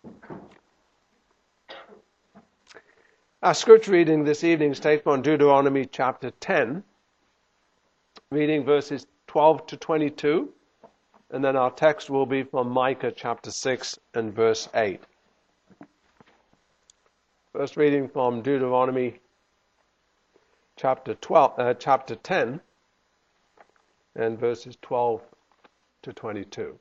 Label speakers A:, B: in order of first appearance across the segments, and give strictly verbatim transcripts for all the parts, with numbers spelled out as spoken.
A: Our scripture reading this evening is taken from Deuteronomy chapter ten, reading verses twelve to twenty-two, and then our text will be from Micah chapter six and verse eight. First reading from Deuteronomy chapter twelve, uh, chapter ten, and verses twelve to twenty-two.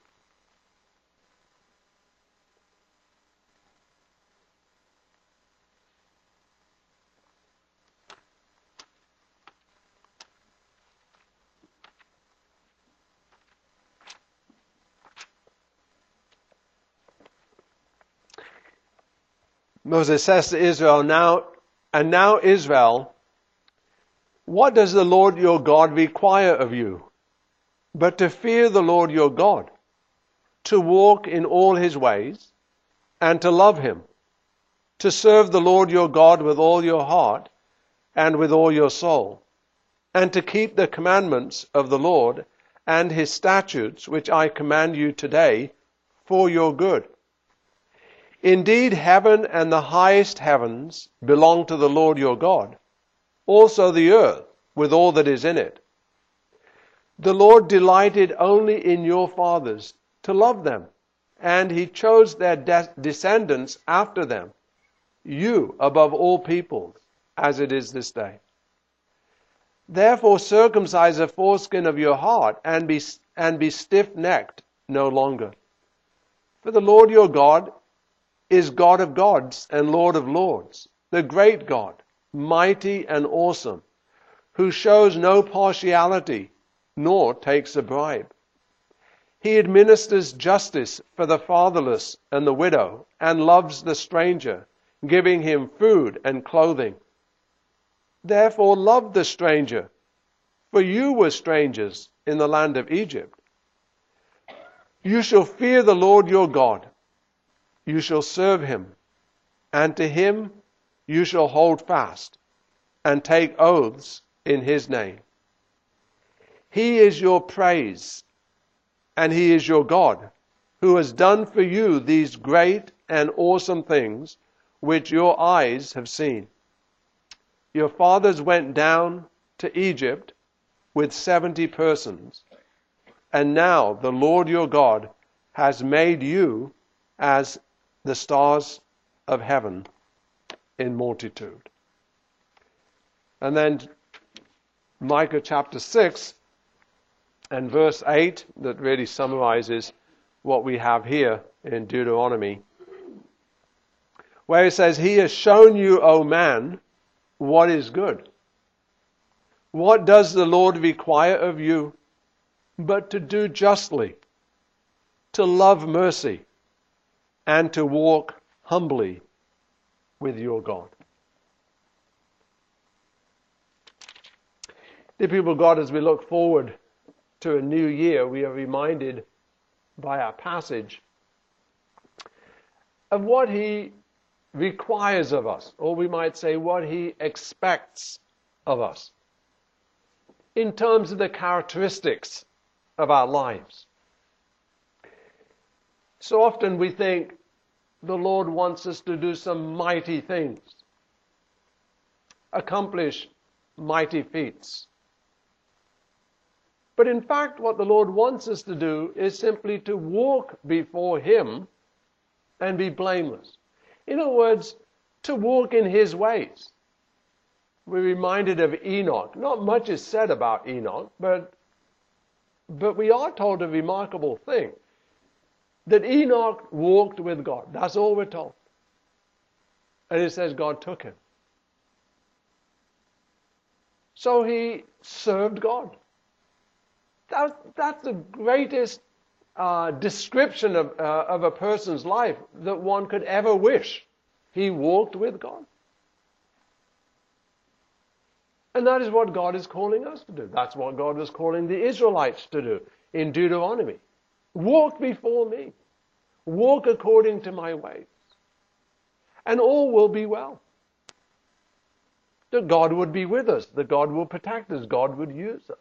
A: Moses says to Israel, now, and now Israel, what does the Lord your God require of you? But to fear the Lord your God, to walk in all his ways, and to love him, to serve the Lord your God with all your heart and with all your soul, and to keep the commandments of the Lord and his statutes, which I command you today for your good. Indeed, heaven and the highest heavens belong to the Lord your God, also the earth with all that is in it. The Lord delighted only in your fathers to love them, and he chose their de- descendants after them, you above all peoples, as it is this day. Therefore circumcise the foreskin of your heart, and be, and be stiff-necked no longer. For the Lord your God is God of gods and Lord of lords, the great God, mighty and awesome, who shows no partiality, nor takes a bribe. He administers justice for the fatherless and the widow, and loves the stranger, giving him food and clothing. Therefore love the stranger, for you were strangers in the land of Egypt. You shall fear the Lord your God. You shall serve him, and to him you shall hold fast, and take oaths in his name. He is your praise, and he is your God, who has done for you these great and awesome things which your eyes have seen. Your fathers went down to Egypt with seventy persons, and now the Lord your God has made you as the stars of heaven in multitude. And then Micah chapter six and verse eight, that really summarizes what we have here in Deuteronomy, where it says, he has shown you, O man, what is good. What does the Lord require of you but to do justly, to love mercy, and to walk humbly with your God. Dear people of God, as we look forward to a new year, we are reminded by our passage of what he requires of us, or we might say what he expects of us, in terms of the characteristics of our lives. So often we think the Lord wants us to do some mighty things, accomplish mighty feats. But in fact, what the Lord wants us to do is simply to walk before him and be blameless. In other words, to walk in his ways. We're reminded of Enoch. Not much is said about Enoch, but, but we are told a remarkable thing. That Enoch walked with God. That's all we're told. And it says God took him. So he served God. That, that's the greatest uh, description of, uh, of a person's life that one could ever wish. He walked with God. And that is what God is calling us to do. That's what God was calling the Israelites to do in Deuteronomy. Walk before me. Walk according to my ways. And all will be well. That God would be with us. That God will protect us. God would use us.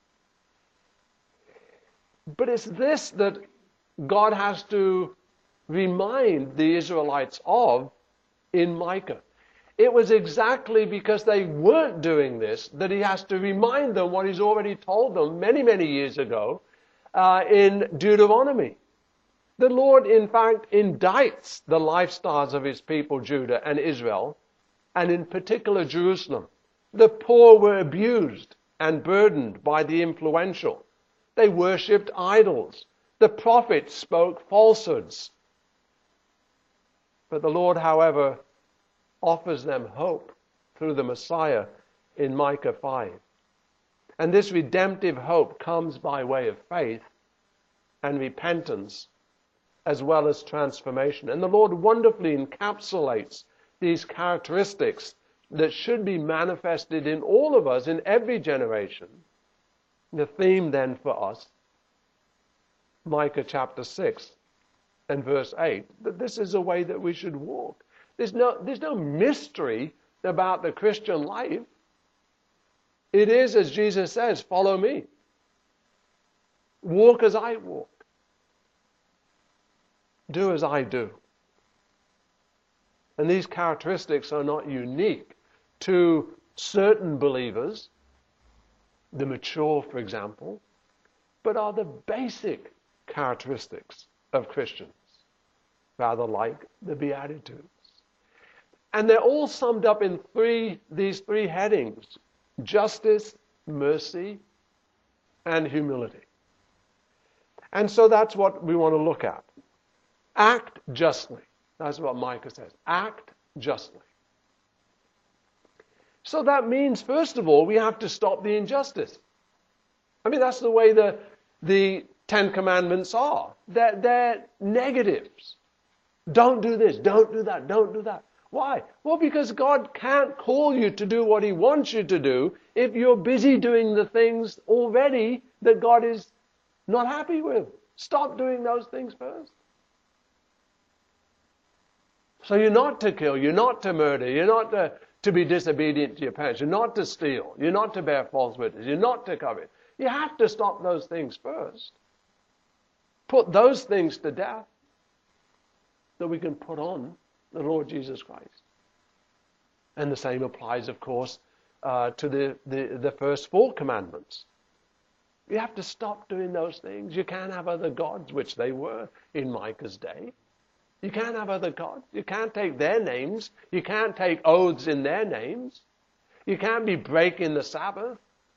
A: But it's this that God has to remind the Israelites of in Micah. It was exactly because they weren't doing this that he has to remind them what he's already told them many, many years ago uh, in Deuteronomy. The Lord, in fact, indicts the lifestyles of his people, Judah and Israel, and in particular Jerusalem. The poor were abused and burdened by the influential. They worshipped idols. The prophets spoke falsehoods. But the Lord, however, offers them hope through the Messiah in Micah five. And this redemptive hope comes by way of faith and repentance as well as transformation. And the Lord wonderfully encapsulates these characteristics that should be manifested in all of us in every generation. The theme then for us, Micah chapter six and verse eight, that this is a way that we should walk. There's no, there's no mystery about the Christian life. It is, as Jesus says, follow me. Walk as I walk. Do as I do. And these characteristics are not unique to certain believers, the mature, for example, but are the basic characteristics of Christians, rather like the Beatitudes. And they're all summed up in three, these three headings: justice, mercy, and humility. And so that's what we want to look at. Act justly. That's what Micah says. Act justly. So that means, first of all, we have to stop the injustice. I mean, that's the way the, the Ten Commandments are. They're, they're negatives. Don't do this, don't do that, don't do that. Why? Well, because God can't call you to do what he wants you to do if you're busy doing the things already that God is not happy with. Stop doing those things first. So you're not to kill, you're not to murder, you're not to, to be disobedient to your parents, you're not to steal, you're not to bear false witness, you're not to covet. You have to stop those things first. Put those things to death so we can put on the Lord Jesus Christ. And the same applies, of course, uh, to the, the, the first four commandments. You have to stop doing those things. You can't have other gods, which they were in Micah's day. You can't have other gods. You can't take their names. You can't take oaths in their names. You can't be breaking the Sabbath.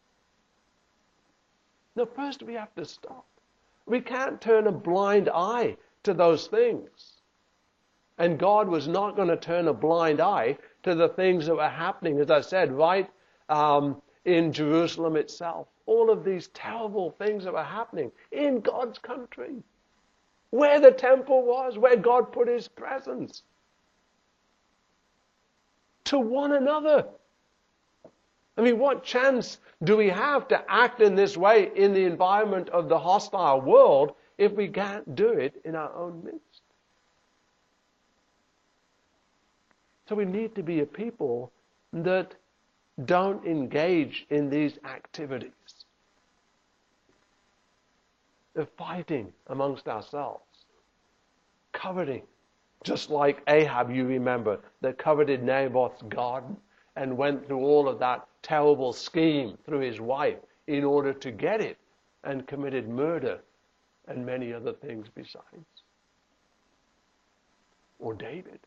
A: No, first we have to stop. We can't turn a blind eye to those things. And God was not going to turn a blind eye to the things that were happening, as I said, right um, in Jerusalem itself. All of these terrible things that were happening in God's country, where the temple was, where God put his presence, to one another. I mean, what chance do we have to act in this way in the environment of the hostile world if we can't do it in our own midst? So we need to be a people that don't engage in these activities of fighting amongst ourselves, coveting, just like Ahab, you remember, that coveted Naboth's garden and went through all of that terrible scheme through his wife in order to get it, and committed murder and many other things besides. Or David.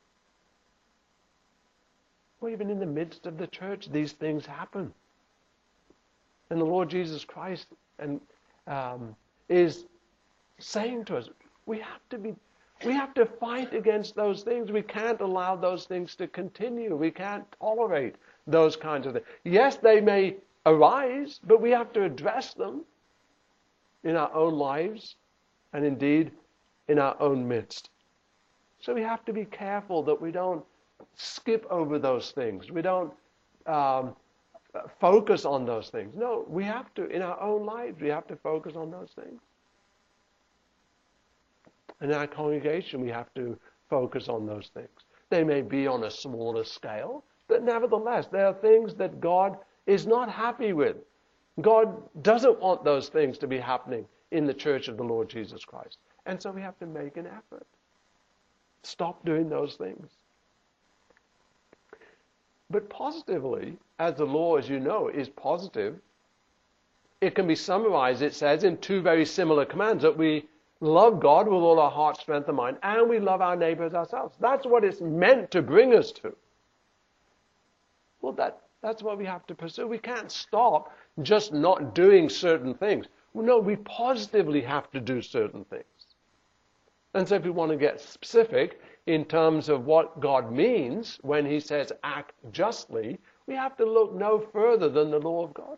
A: Well, even in the midst of the church, these things happen. And the Lord Jesus Christ and um, is saying to us, we have to be, we have to fight against those things. We can't allow those things to continue. We can't tolerate those kinds of things. Yes, they may arise, but we have to address them in our own lives and indeed in our own midst. So we have to be careful that we don't skip over those things. We don't um, focus on those things. No, we have to, in our own lives, we have to focus on those things. In our congregation, we have to focus on those things. They may be on a smaller scale, but nevertheless, there are things that God is not happy with. God doesn't want those things to be happening in the church of the Lord Jesus Christ. And so we have to make an effort. Stop doing those things. But positively, as the law, as you know, is positive, it can be summarized, it says, in two very similar commands, that we love God with all our heart, strength, and mind, and we love our neighbors ourselves. That's what it's meant to bring us to. Well, that, that's what we have to pursue. We can't stop just not doing certain things. No, we positively have to do certain things. And so if we want to get specific in terms of what God means when he says act justly, we have to look no further than the law of God.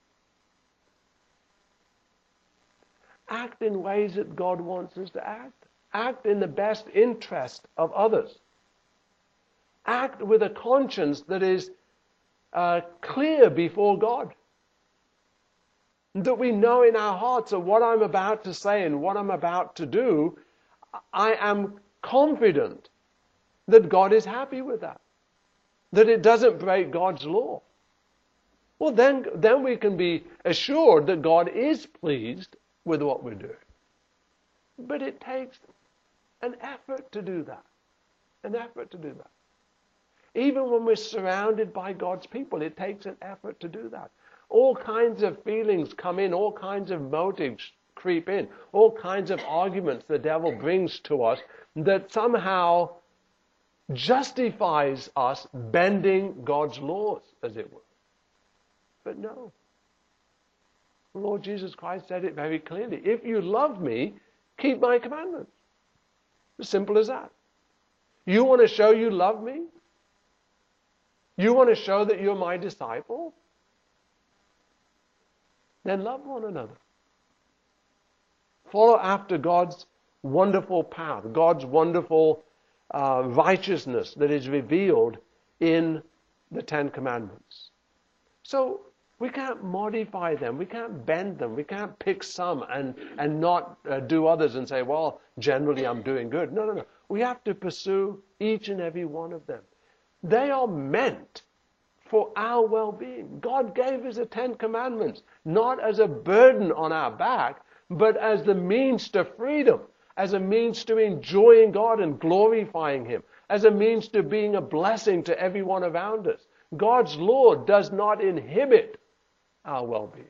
A: Act in ways that God wants us to act. Act in the best interest of others. Act with a conscience that is uh, clear before God. That we know in our hearts that what I'm about to say and what I'm about to do, I am confident that God is happy with that. That it doesn't break God's law. Well, then, then we can be assured that God is pleased with what we're doing. But it takes an effort to do that. An effort to do that. Even when we're surrounded by God's people, it takes an effort to do that. All kinds of feelings come in, all kinds of motives creep in, all kinds of arguments the devil brings to us that somehow justifies us bending God's laws, as it were. But no. The Lord Jesus Christ said it very clearly. If you love me, keep my commandments. As simple as that. You want to show you love me? You want to show that you're my disciple? Then love one another. Follow after God's wonderful path, God's wonderful uh, righteousness that is revealed in the Ten Commandments. So we can't modify them, we can't bend them, we can't pick some and, and not uh, do others and say, well, generally I'm doing good. No, no, no. We have to pursue each and every one of them. They are meant for our well-being. God gave us the Ten Commandments, not as a burden on our back, but as the means to freedom, as a means to enjoying God and glorifying him, as a means to being a blessing to everyone around us. God's law does not inhibit our well-being.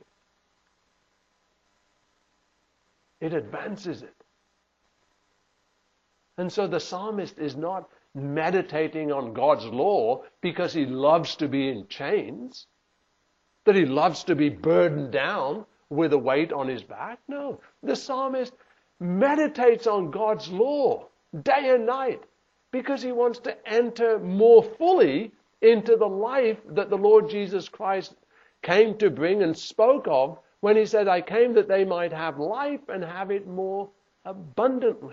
A: It advances it. And so the psalmist is not meditating on God's law because he loves to be in chains, that he loves to be burdened down with a weight on his back. No, the psalmist meditates on God's law day and night because he wants to enter more fully into the life that the Lord Jesus Christ came to bring and spoke of when he said, I came that they might have life and have it more abundantly.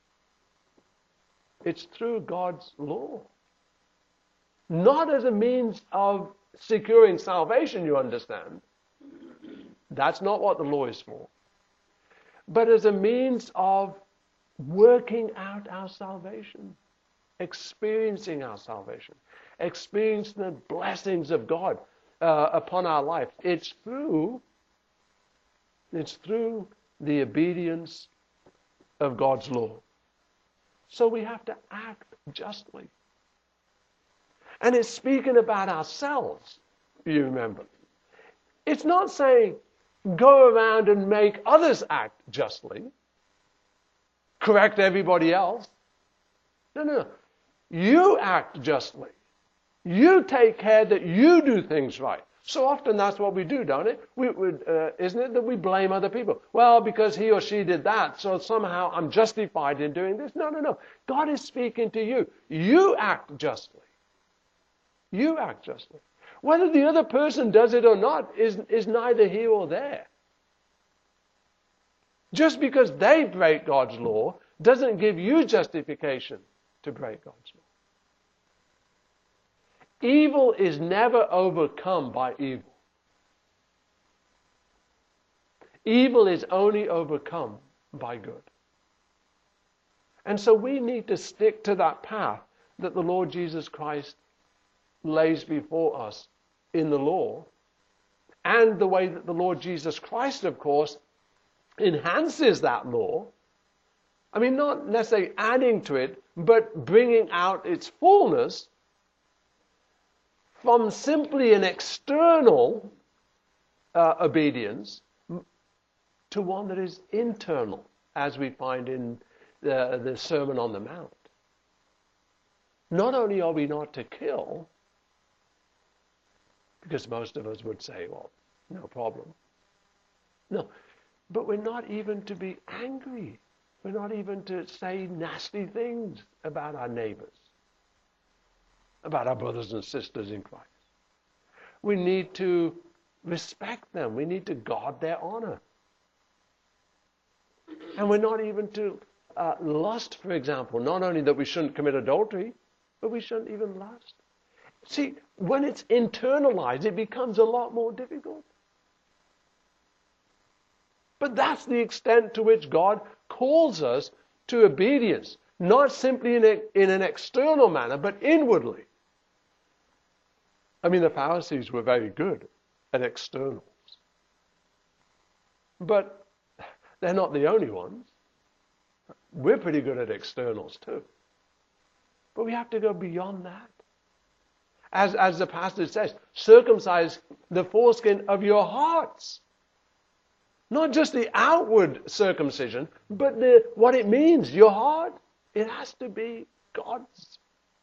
A: It's through God's law. Not as a means of securing salvation, you understand. That's not what the law is for. But as a means of working out our salvation, experiencing our salvation, experiencing the blessings of God uh, upon our life. It's through, it's through the obedience of God's law. So we have to act justly. And it's speaking about ourselves, you remember. It's not saying go around and make others act justly, correct everybody else. No, no, no. You act justly. You take care that you do things right. So often that's what we do, don't it? We, we, uh, isn't it that we blame other people? Well, because he or she did that, so somehow I'm justified in doing this. No, no, no. God is speaking to you. You act justly. You act justly. Whether the other person does it or not is, is neither here or there. Just because they break God's law doesn't give you justification to break God's law. Evil is never overcome by evil. Evil is only overcome by good. And so we need to stick to that path that the Lord Jesus Christ lays before us in the law, and the way that the Lord Jesus Christ, of course, enhances that law I mean, not necessarily adding to it, but bringing out its fullness from simply an external uh, obedience to one that is internal, as we find in the, the Sermon on the Mount. Not only are we not to kill, because most of us would say, well, no problem. No, but we're not even to be angry. We're not even to say nasty things about our neighbors, about our brothers and sisters in Christ. We need to respect them. We need to guard their honor. And we're not even to uh, lust, for example. Not only that we shouldn't commit adultery, but we shouldn't even lust. See, when it's internalized, it becomes a lot more difficult. But that's the extent to which God calls us to obedience, not simply in, a, in an external manner, but inwardly. I mean, the Pharisees were very good at externals. But they're not the only ones. We're pretty good at externals too. But we have to go beyond that. As, as the passage says, circumcise the foreskin of your hearts. Not just the outward circumcision, but the, what it means, your heart. It has to be God's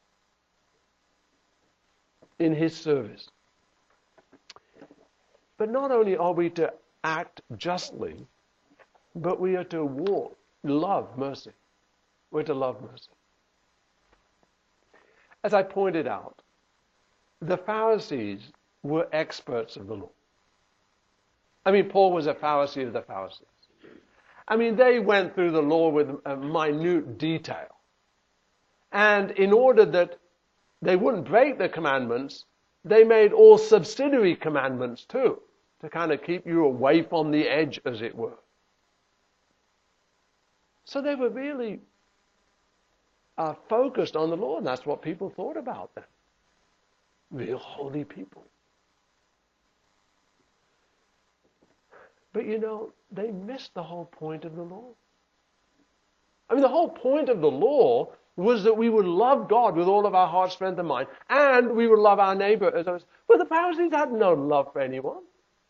A: in His service. But not only are we to act justly, but we are to walk, love mercy. We're to love mercy. As I pointed out, the Pharisees were experts of the law. I mean, Paul was a Pharisee of the Pharisees. I mean, they went through the law with a minute detail. And in order that they wouldn't break the commandments, they made all subsidiary commandments too, to kind of keep you away from the edge, as it were. So they were really uh, focused on the law, and that's what people thought about them. Real holy people. But you know, they missed the whole point of the law. I mean, the whole point of the law was that we would love God with all of our heart, strength, and mind, and we would love our neighbor as us. But the Pharisees had no love for anyone.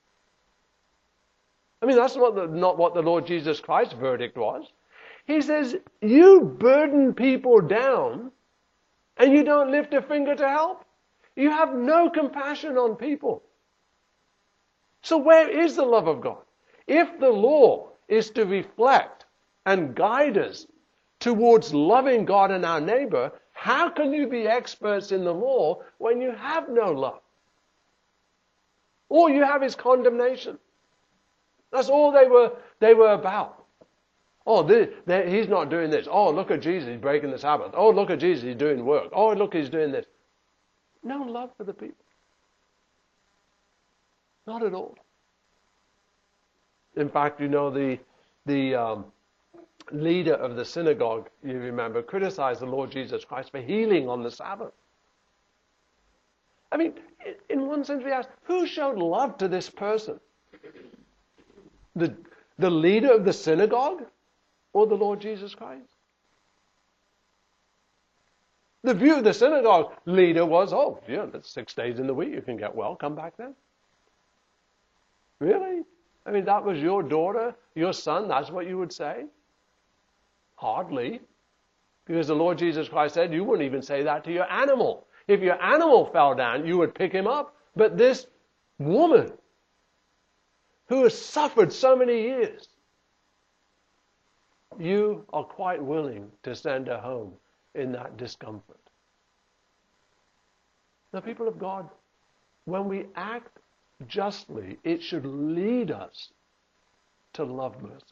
A: I mean, that's not, the, not what the Lord Jesus Christ's verdict was. He says, you burden people down, and you don't lift a finger to help. You have no compassion on people. So where is the love of God? If the law is to reflect and guide us towards loving God and our neighbor, how can you be experts in the law when you have no love? All you have is condemnation. That's all they were, they were about. Oh, this, they, he's not doing this. Oh, look at Jesus, he's breaking the Sabbath. Oh, look at Jesus, he's doing work. Oh, look, he's doing this. No love for the people. Not at all. In fact, you know, the the um, leader of the synagogue, you remember, criticized the Lord Jesus Christ for healing on the Sabbath. I mean, in one sense we ask, who showed love to this person? The, the leader of the synagogue or the Lord Jesus Christ? The view of the synagogue leader was, oh, yeah, that's six days in the week, you can get well, come back then. Really? I mean, that was your daughter, your son, that's what you would say? Hardly. Because the Lord Jesus Christ said you wouldn't even say that to your animal. If your animal fell down, you would pick him up. But this woman, who has suffered so many years, you are quite willing to send her home in that discomfort. The people of God, when we act justly, it should lead us to love mercy.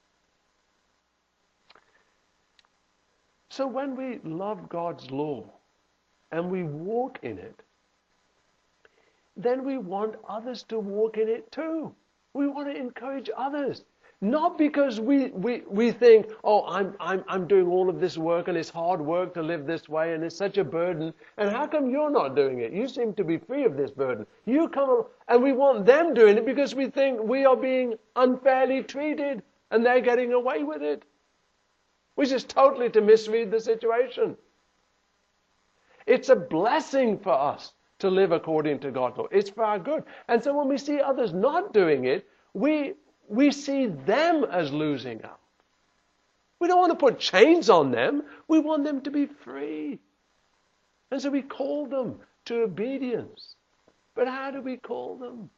A: So when we love God's law and we walk in it, then we want others to walk in it too. We want to encourage others. Not because we, we, we think, oh, I'm, I'm, I'm doing all of this work and it's hard work to live this way and it's such a burden. And how come you're not doing it? You seem to be free of this burden. You come along, and we want them doing it because we think we are being unfairly treated and they're getting away with it. which is totally to misread the situation. It's a blessing for us to live according to God's law. It's for our good. And so when we see others not doing it, we, we see them as losing out. We don't want to put chains on them. We want them to be free. And so we call them to obedience. But how do we call them?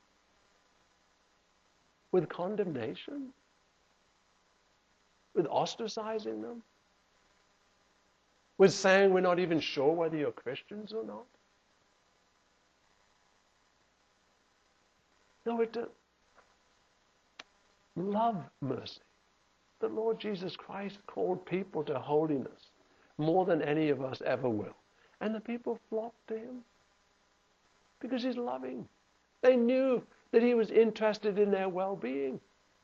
A: With condemnation? With ostracizing them? With saying we're not even sure whether you're Christians or not? No, we're to love mercy. The Lord Jesus Christ called people to holiness more than any of us ever will. And the people flocked to him because he's loving. They knew that he was interested in their well-being.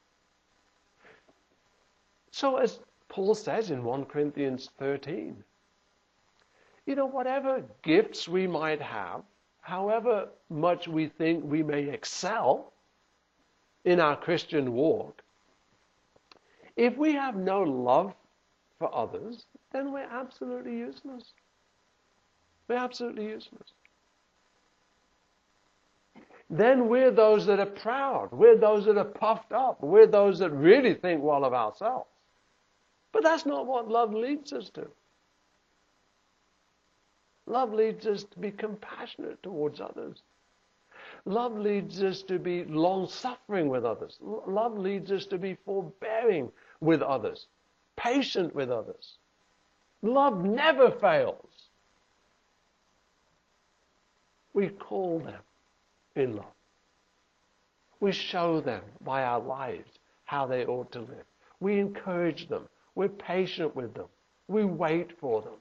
A: So as Paul says in First Corinthians thirteen, you know, whatever gifts we might have, however much we think we may excel in our Christian walk, if we have no love for others, then we're absolutely useless. We're absolutely useless. Then we're those that are proud. We're those that are puffed up. We're those that really think well of ourselves. But that's not what love leads us to. Love leads us to be compassionate towards others. Love leads us to be long-suffering with others. Love leads us to be forbearing with others, patient with others. Love never fails. We call them in love. We show them by our lives how they ought to live. We encourage them. We're patient with them. We wait for them.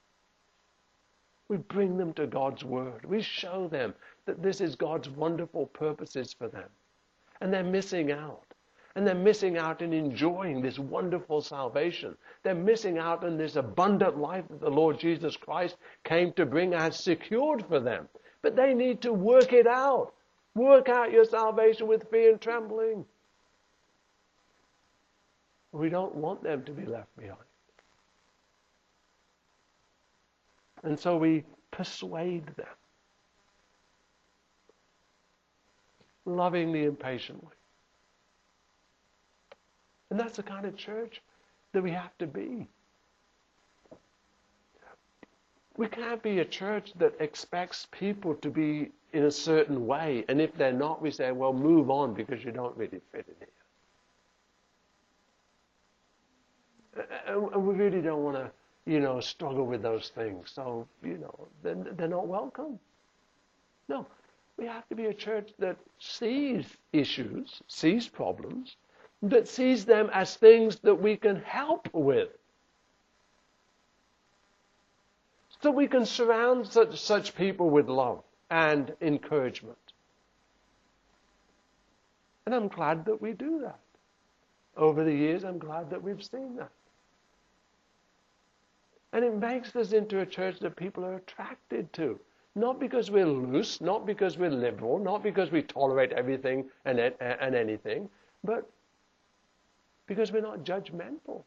A: We bring them to God's word. We show them that this is God's wonderful purposes for them. And they're missing out. And they're missing out in enjoying this wonderful salvation. They're missing out on this abundant life that the Lord Jesus Christ came to bring and has secured for them. But they need to work it out. Work out your salvation with fear and trembling. We don't want them to be left behind. And so we persuade them. Lovingly and patiently. And that's the kind of church that we have to be. We can't be a church that expects people to be in a certain way, and if they're not, we say, well, move on because you don't really fit in here. And we really don't want to, you know, struggle with those things. So, you know, they're, they're not welcome. No, we have to be a church that sees issues, sees problems, that sees them as things that we can help with. So we can surround such, such people with love and encouragement. And I'm glad that we do that. Over the years, I'm glad that we've seen that. And it makes us into a church that people are attracted to. Not because we're loose, not because we're liberal, not because we tolerate everything and, and anything, but because we're not judgmental.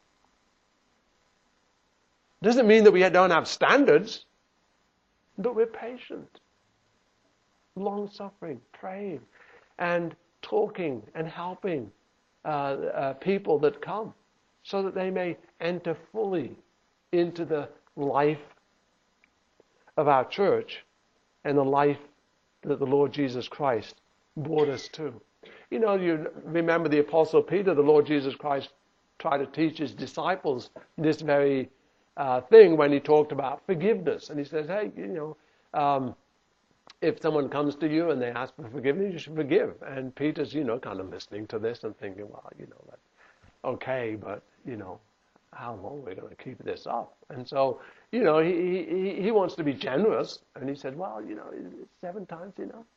A: Doesn't mean that we don't have standards, but we're patient, long-suffering, praying, and talking and helping uh, uh, people that come so that they may enter fully into the life of our church and the life that the Lord Jesus Christ brought us to. You know, you remember the Apostle Peter, the Lord Jesus Christ tried to teach his disciples this very uh, thing when he talked about forgiveness. And he says, hey, you know, um, if someone comes to you and they ask for forgiveness, you should forgive. And Peter's, you know, kind of listening to this and thinking, well, you know, that's okay, but, you know, how long are we going to keep this up? And so, you know, he, he, he wants to be generous. And he said, well, you know, seven times enough?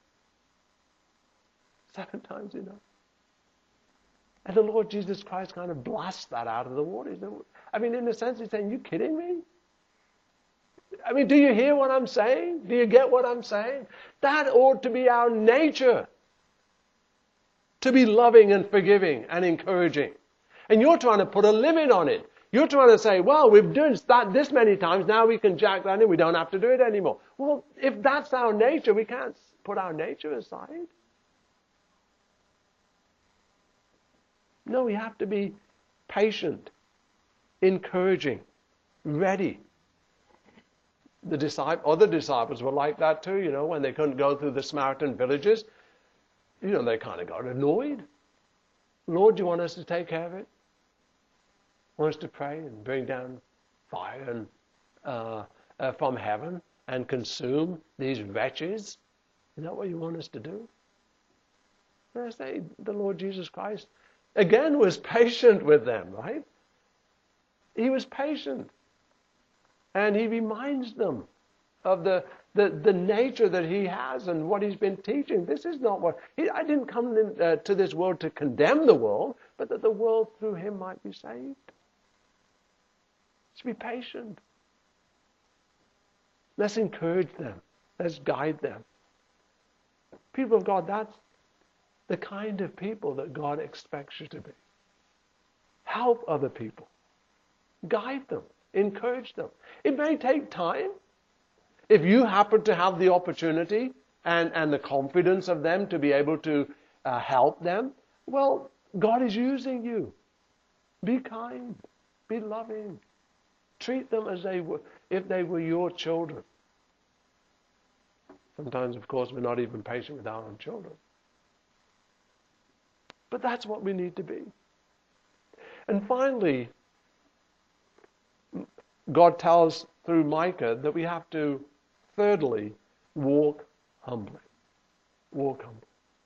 A: Seven times enough? And the Lord Jesus Christ kind of blasts that out of the water. He said, I mean, in a sense, he's saying, you kidding me? I mean, do you hear what I'm saying? Do you get what I'm saying? That ought to be our nature. To be loving and forgiving and encouraging. And you're trying to put a limit on it. You're trying to say, well, we've done that this many times, now we can jack that in, we don't have to do it anymore. Well, if that's our nature, we can't put our nature aside. No, we have to be patient, encouraging, ready. The disciples, other disciples were like that too, you know, when they couldn't go through the Samaritan villages. You know, they kind of got annoyed. Lord, do you want us to take care of it? Want us to pray and bring down fire and uh, uh, from heaven and consume these wretches? Is that what you want us to do? And I say, the Lord Jesus Christ, again, was patient with them, right? He was patient. And he reminds them of the, the, the nature that he has and what he's been teaching. This is not what... He, I didn't come in, uh, to this world to condemn the world, but that the world through him might be saved. Let's be patient. Let's encourage them. Let's guide them. People of God, that's the kind of people that God expects you to be. Help other people. Guide them. Encourage them. It may take time. If you happen to have the opportunity and, and the confidence of them to be able to uh, help them, well, God is using you. Be kind. Be loving. Treat them as they were, if they were your children. Sometimes, of course, we're not even patient with our own children. But that's what we need to be. And finally, God tells through Micah that we have to, thirdly, walk humbly. Walk humbly.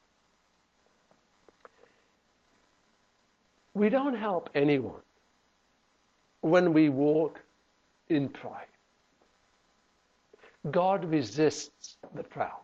A: We don't help anyone when we walk in pride. God resists the proud.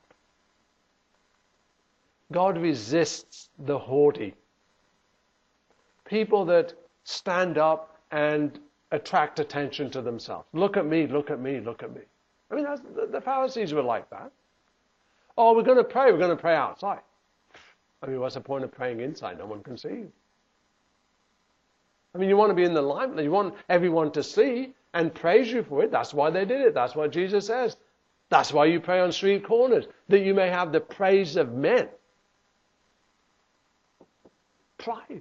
A: God resists the haughty. People that stand up and attract attention to themselves. Look at me, look at me, look at me. I mean, that's, the, the Pharisees were like that. Oh, we're going to pray, we're going to pray outside. I mean, what's the point of praying inside? No one can see you. I mean, you want to be in the limelight. You want everyone to see and praise you for it. That's why they did it. That's what Jesus says. That's why you pray on street corners, that you may have the praise of men. Pride.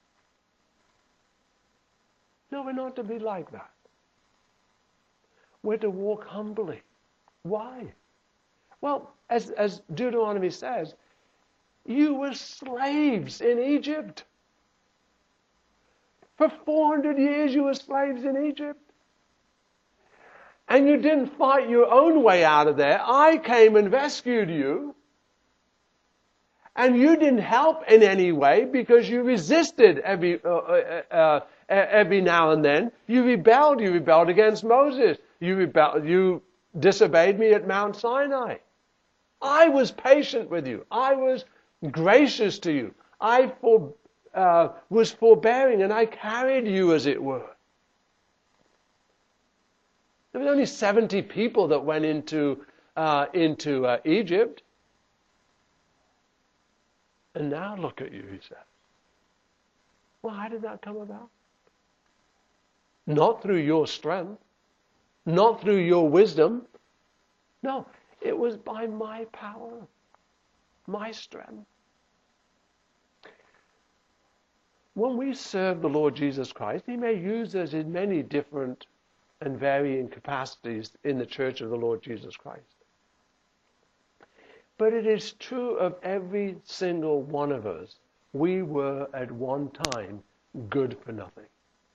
A: No, we're not to be like that. We're to walk humbly. Why? Well, as, as Deuteronomy says, you were slaves in Egypt. For four hundred years you were slaves in Egypt. And you didn't fight your own way out of there. I came and rescued you. And you didn't help in any way because you resisted every, uh, uh, uh, every now and then. You rebelled. You rebelled against Moses. You rebelled, you disobeyed me at Mount Sinai. I was patient with you. I was gracious to you. I for, uh, was forbearing and I carried you as it were. There were only seventy people that went into, uh, into uh, Egypt. And now look at you, he says. Well, how did that come about? Not through your strength. Not through your wisdom. No, it was by my power. My strength. When we serve the Lord Jesus Christ, he may use us in many different and varying capacities in the church of the Lord Jesus Christ. But it is true of every single one of us. We were at one time good for nothing.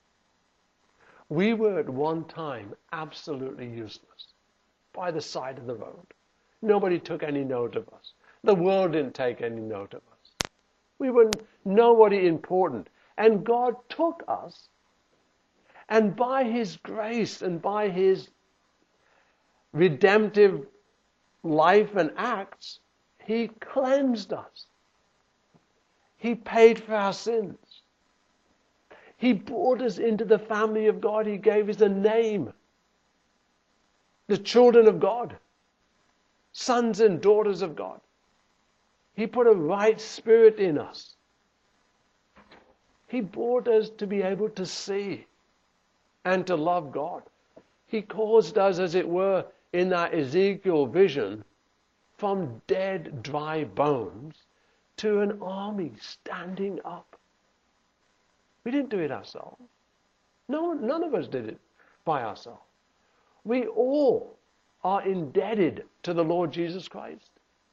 A: We were at one time absolutely useless, by the side of the road. Nobody took any note of us. The world didn't take any note of us. We were nobody important. And God took us, and by his grace and by his redemptive life and acts, he cleansed us. He paid for our sins. He brought us into the family of God. He gave us a name. The children of God. Sons and daughters of God. He put a right spirit in us. He brought us to be able to see. and to love God. He caused us, as it were, in that Ezekiel vision, from dead, dry bones to an army standing up. We didn't do it ourselves. No, none of us did it by ourselves. We all are indebted to the Lord Jesus Christ.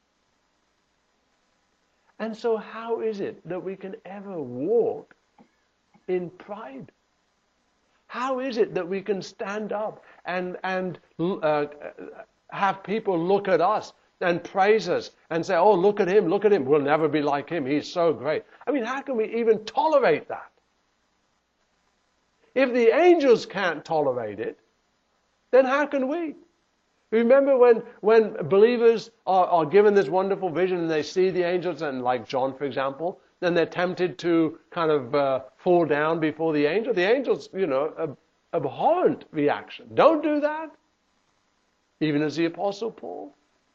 A: And so how is it that we can ever walk in pride? How is it that we can stand up and, and uh, have people look at us and praise us and say, oh, look at him, look at him. We'll never be like him. He's so great. I mean, how can we even tolerate that? If the angels can't tolerate it, then how can we? Remember when, when believers are, are given this wonderful vision and they see the angels, and like John, for example, then they're tempted to kind of uh, fall down before the angel. The angel's, you know, ab- abhorrent reaction. Don't do that. Even as the Apostle Paul.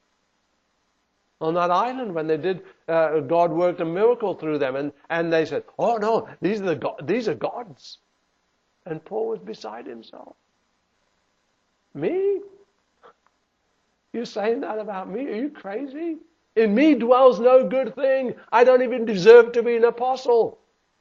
A: On that island when they did, uh, God worked a miracle through them, and, and they said, oh no, these are, the go- these are gods. And Paul was beside himself. Me? You're saying that about me? Are you crazy? In me dwells no good thing. I don't even deserve to be an apostle.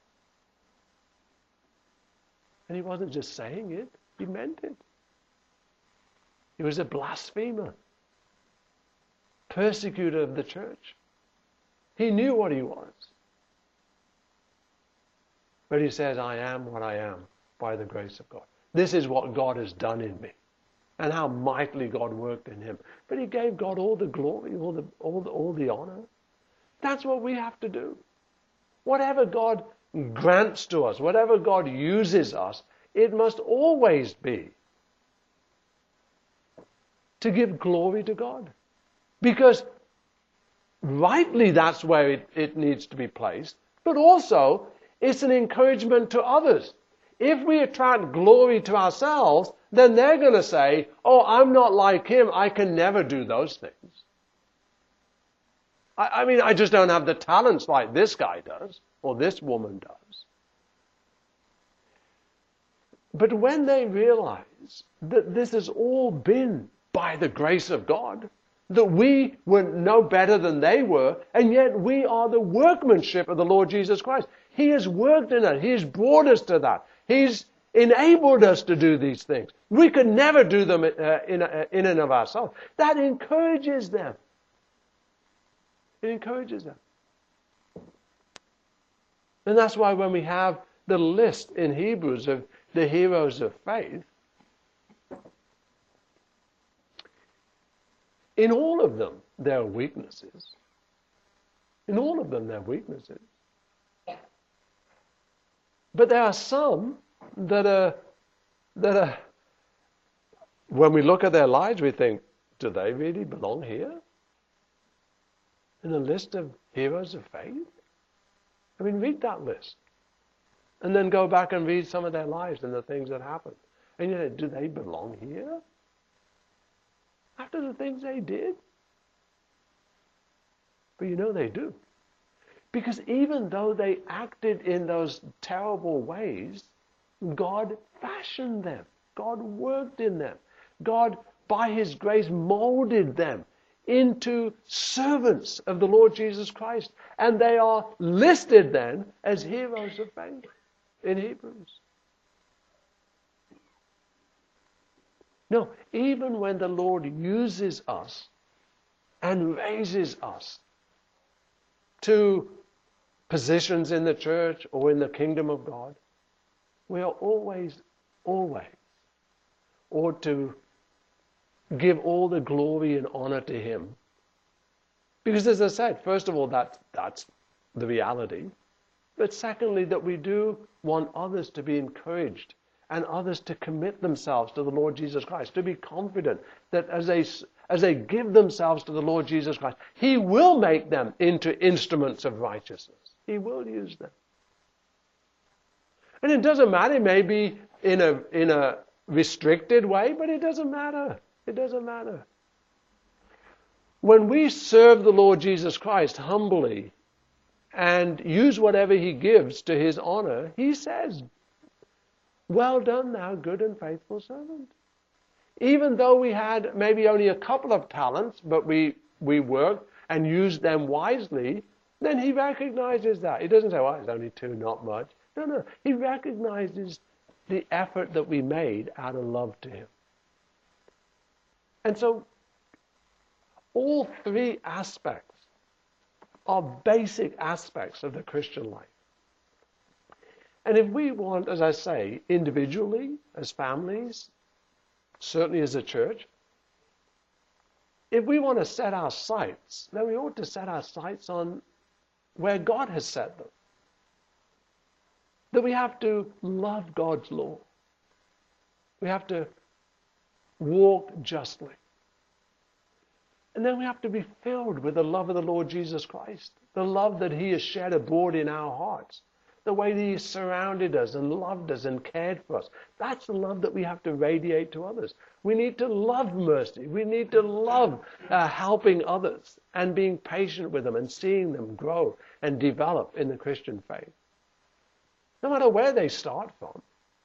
A: And he wasn't just saying it. He meant it. He was a blasphemer. Persecutor of the church. He knew what he was. But he says, I am what I am by the grace of God. This is what God has done in me. And how mightily God worked in him. But he gave God all the glory, all the, all the, all the honor. That's what we have to do. Whatever God grants to us, whatever God uses us, it must always be to give glory to God. Because rightly that's where it, it needs to be placed, but also it's an encouragement to others. If we attract glory to ourselves, then they're going to say, oh, I'm not like him. I can never do those things. I, I mean, I just don't have the talents like this guy does, or this woman does. But when they realize that this has all been by the grace of God, that we were no better than they were, and yet we are the workmanship of the Lord Jesus Christ. He has worked in us. He has brought us to that. He's enabled us to do these things. We could never do them uh, in, uh, in and of ourselves. That encourages them. It encourages them. And that's why when we have the list in Hebrews of the heroes of faith, in all of them there are weaknesses. In all of them there are weaknesses. But there are some that are, that are, when we look at their lives, we think, do they really belong here? In a list of heroes of faith? I mean, read that list. And then go back and read some of their lives and the things that happened. And you say, do they belong here? After the things they did? But you know they do. Because even though they acted in those terrible ways, God fashioned them. God worked in them. God, by His grace, molded them into servants of the Lord Jesus Christ. And they are listed then as heroes of faith in Hebrews. No, even when the Lord uses us and raises us to positions in the church or in the kingdom of God, we are always, always ought to give all the glory and honor to Him. Because as I said, first of all, that, that's the reality. But secondly, that we do want others to be encouraged and others to commit themselves to the Lord Jesus Christ, to be confident that as they, as they give themselves to the Lord Jesus Christ, He will make them into instruments of righteousness. He will use them. And it doesn't matter, it may be in a, in a restricted way, but it doesn't matter. It doesn't matter. When we serve the Lord Jesus Christ humbly and use whatever He gives to His honor, He says, Well done, thou good and faithful servant. Even though we had maybe only a couple of talents, but we, we worked and used them wisely, then he recognizes that. He doesn't say, well, it's only two, not much. No, no. He recognizes the effort that we made out of love to him. And so, all three aspects are basic aspects of the Christian life. And if we want, as I say, individually, as families, certainly as a church, if we want to set our sights, then we ought to set our sights on where God has set them. That we have to love God's law. We have to walk justly. And then we have to be filled with the love of the Lord Jesus Christ. The love that he has shed abroad in our hearts. The way that he surrounded us and loved us and cared for us. That's the love that we have to radiate to others. We need to love mercy. We need to love uh, helping others and being patient with them and seeing them grow and develop in the Christian faith. No matter where they start from.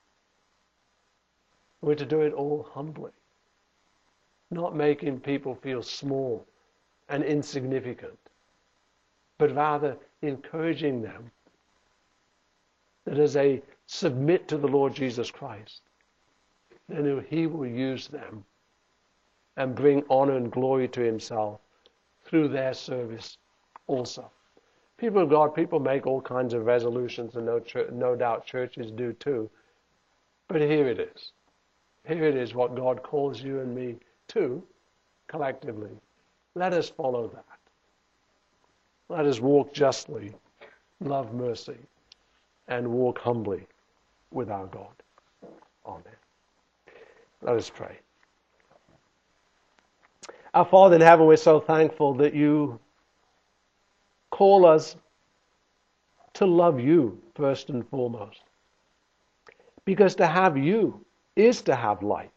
A: We're to do it all humbly. Not making people feel small and insignificant, but rather encouraging them that as they submit to the Lord Jesus Christ, then he will use them and bring honor and glory to himself through their service also. People of God, people make all kinds of resolutions, and no, no doubt churches do too. But here it is. Here it is what God calls you and me to collectively. Let us follow that. Let us walk justly, love mercy, and walk humbly with our God. Amen. Let us pray. Our Father in heaven, we're so thankful that you call us to love you first and foremost. Because to have you is to have life.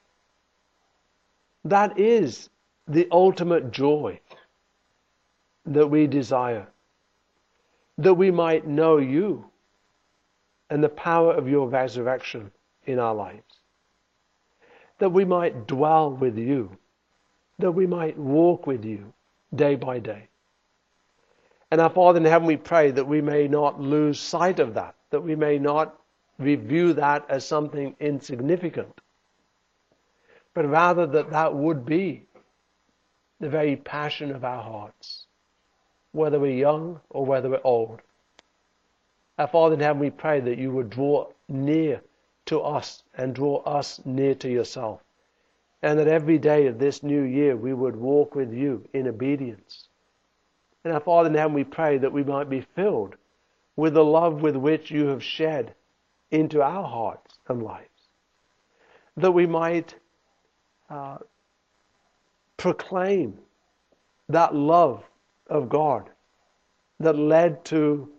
A: That is the ultimate joy that we desire. That we might know you and the power of your resurrection in our lives. That we might dwell with you. That we might walk with you day by day. And our Father in heaven, we pray that we may not lose sight of that. That we may not review that as something insignificant. But rather that that would be the very passion of our hearts. Whether we're young or whether we're old. Our Father in heaven, we pray that you would draw near to us and draw us near to yourself. And that every day of this new year we would walk with you in obedience. And our Father in heaven, we pray that we might be filled with the love with which you have shed into our hearts and lives. That we might uh, proclaim that love of God that led to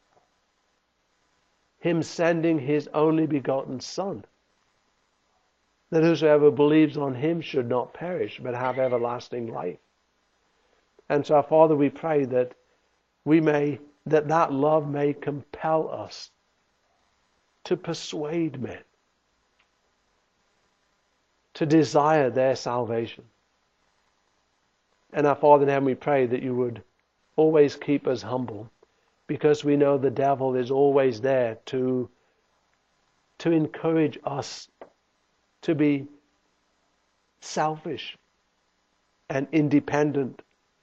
A: him sending his only begotten Son, that whosoever believes on him should not perish but have everlasting life. And so, our Father, we pray that we may, that that love may compel us to persuade men to desire their salvation. And our Father in heaven, we pray that you would always keep us humble, because we know the devil is always there to, to encourage us to be selfish and independent,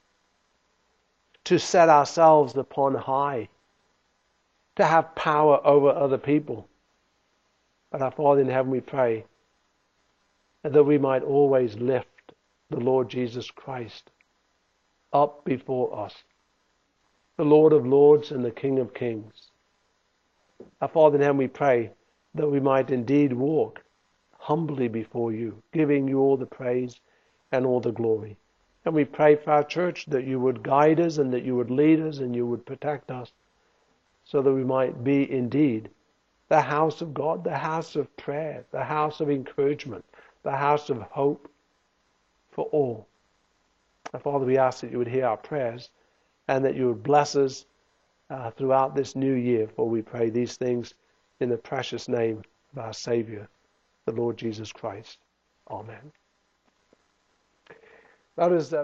A: to set ourselves upon high, to have power over other people. But our Father in heaven, we pray that we might always lift the Lord Jesus Christ up before us, the Lord of Lords and the King of Kings. Our Father in heaven, we pray that we might indeed walk humbly before you, giving you all the praise and all the glory. And we pray for our church that you would guide us and that you would lead us and you would protect us, so that we might be indeed the house of God, the house of prayer, the house of encouragement, the house of hope for all. Our Father, we ask that you would hear our prayers and that you would bless us uh, throughout this new year, for we pray these things in the precious name of our Savior, the Lord Jesus Christ. Amen. That is uh,